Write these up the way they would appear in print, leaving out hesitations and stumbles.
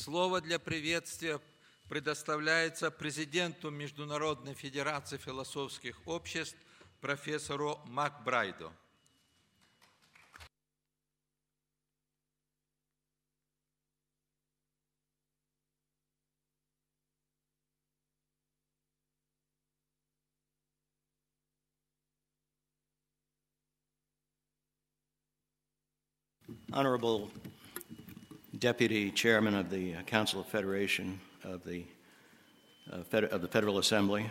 Слово для приветствия предоставляется президенту Международной федерации философских обществ профессору Макбрайду. Honorable Deputy Chairman of the Council of Federation of the Federal Assembly,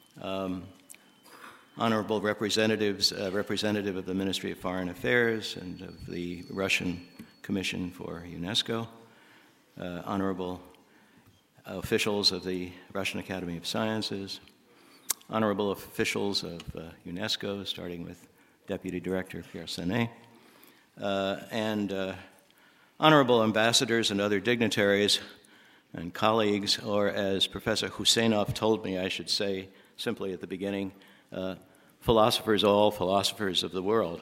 honorable representatives, representative of the Ministry of Foreign Affairs and of the Russian Commission for UNESCO, honorable officials of the Russian Academy of Sciences, honorable officials of UNESCO, starting with Deputy Director Pierre Sanet, and honorable ambassadors and other dignitaries and colleagues, or as Professor Husseinov told me I should say simply at the beginning, philosophers all, philosophers of the world.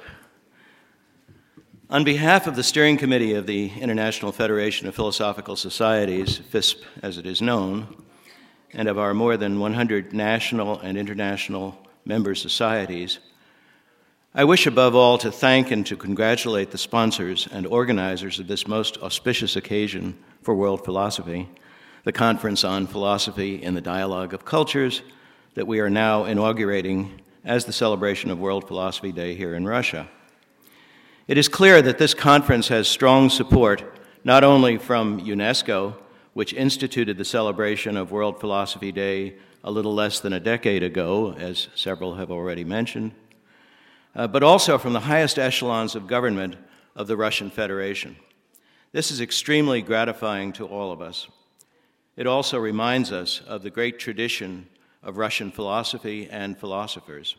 On behalf of the Steering Committee of the International Federation of Philosophical Societies, FISP as it is known, and of our more than 100 national and international member societies, I wish above all to thank and to congratulate the sponsors and organizers of this most auspicious occasion for world philosophy, the Conference on Philosophy in the Dialogue of Cultures that we are now inaugurating as the celebration of World Philosophy Day here in Russia. It is clear that this conference has strong support not only from UNESCO, which instituted the celebration of World Philosophy Day a little less than a decade ago, as several have already mentioned, but also from the highest echelons of government of the Russian Federation. This is extremely gratifying to all of us. It also reminds us of the great tradition of Russian philosophy and philosophers.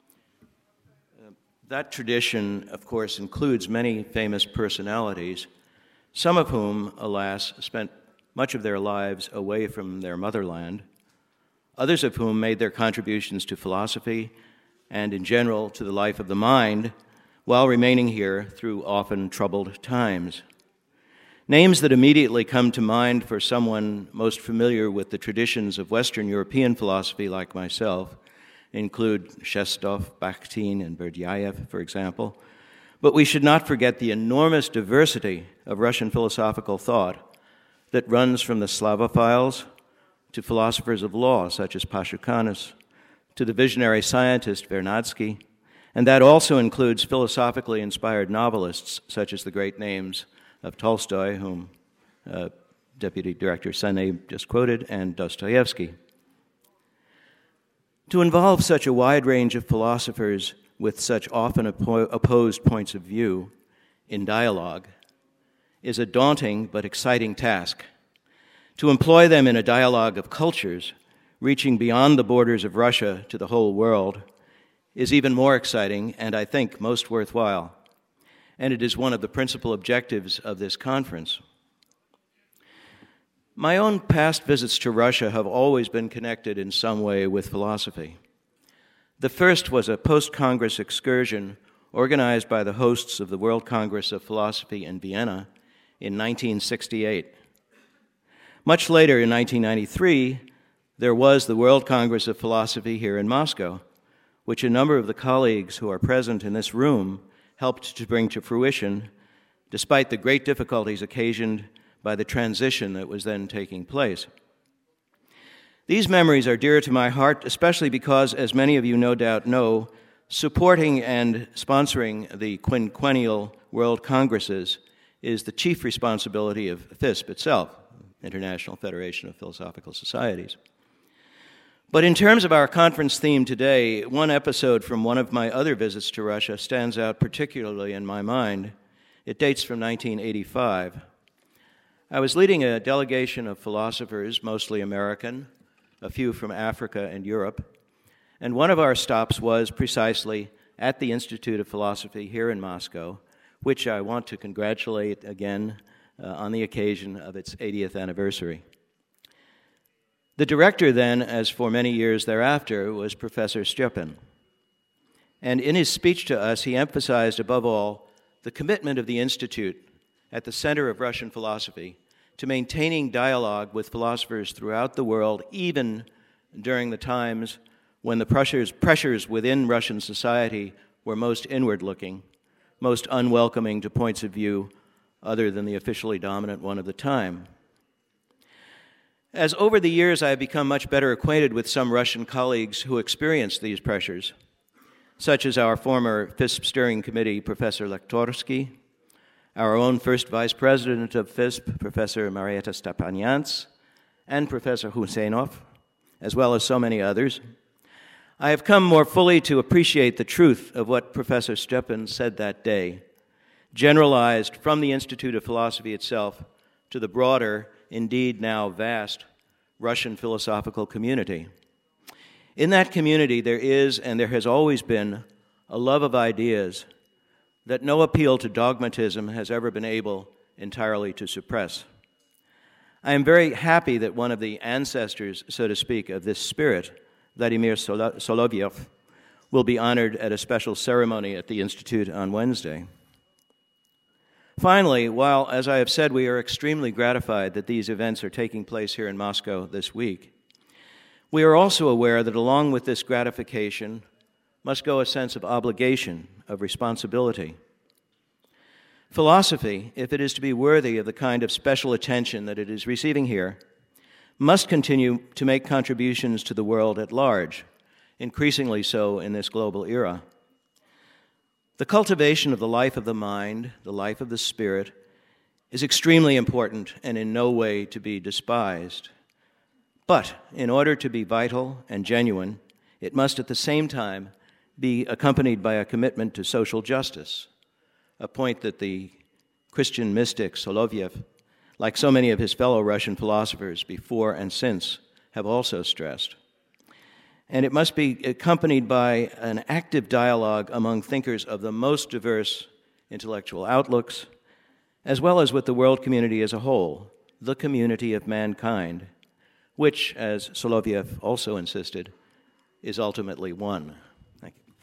That tradition, of course, includes many famous personalities, some of whom, alas, spent much of their lives away from their motherland, others of whom made their contributions to philosophy and in general to the life of the mind, while remaining here through often troubled times. Names that immediately come to mind for someone most familiar with the traditions of Western European philosophy like myself include Shestov, Bakhtin, and Berdyaev, for example, but we should not forget the enormous diversity of Russian philosophical thought that runs from the Slavophiles to philosophers of law such as Pashukanis, to the visionary scientist Vernadsky, and that also includes philosophically inspired novelists such as the great names of Tolstoy, whom Deputy Director Sanet just quoted, and Dostoevsky. To involve such a wide range of philosophers with such often opposed points of view in dialogue is a daunting but exciting task. To employ them in a dialogue of cultures reaching beyond the borders of Russia to the whole world is even more exciting and, I think, most worthwhile. And it is one of the principal objectives of this conference. My own past visits to Russia have always been connected in some way with philosophy. The first was a post-Congress excursion organized by the hosts of the World Congress of Philosophy in Vienna in 1968. Much later, in 1993, there was the World Congress of Philosophy here in Moscow, which a number of the colleagues who are present in this room helped to bring to fruition, despite the great difficulties occasioned by the transition that was then taking place. These memories are dear to my heart, especially because, as many of you no doubt know, supporting and sponsoring the quinquennial World Congresses is the chief responsibility of FISP itself, International Federation of Philosophical Societies. But in terms of our conference theme today, one episode from one of my other visits to Russia stands out particularly in my mind. It dates from 1985. I was leading a delegation of philosophers, mostly American, a few from Africa and Europe, and one of our stops was precisely at the Institute of Philosophy here in Moscow, which I want to congratulate again on the occasion of its 80th anniversary. The director then, as for many years thereafter, was Professor Stepin. And in his speech to us, he emphasized above all the commitment of the Institute at the center of Russian philosophy to maintaining dialogue with philosophers throughout the world, even during the times when the pressures within Russian society were most inward-looking, most unwelcoming to points of view other than the officially dominant one of the time. As over the years I have become much better acquainted with some Russian colleagues who experienced these pressures, such as our former FISP steering committee, Professor Lektorsky, our own first vice president of FISP, Professor Marietta Stepanians, and Professor Husseinov, as well as so many others, I have come more fully to appreciate the truth of what Professor Stepan said that day, generalized from the Institute of Philosophy itself to the broader, indeed now vast, Russian philosophical community. In that community there is, and there has always been, a love of ideas that no appeal to dogmatism has ever been able entirely to suppress. I am very happy that one of the ancestors, so to speak, of this spirit, Vladimir Soloviev, will be honored at a special ceremony at the Institute on Wednesday. Finally, while, as I have said, we are extremely gratified that these events are taking place here in Moscow this week, we are also aware that along with this gratification must go a sense of obligation, of responsibility. Philosophy, if it is to be worthy of the kind of special attention that it is receiving here, must continue to make contributions to the world at large, increasingly so in this global era. The cultivation of the life of the mind, the life of the spirit, is extremely important and in no way to be despised. But in order to be vital and genuine, it must at the same time be accompanied by a commitment to social justice, a point that the Christian mystic Soloviev, like so many of his fellow Russian philosophers before and since, have also stressed. And it must be accompanied by an active dialogue among thinkers of the most diverse intellectual outlooks, as well as with the world community as a whole, the community of mankind, which, as Soloviev also insisted, is ultimately one.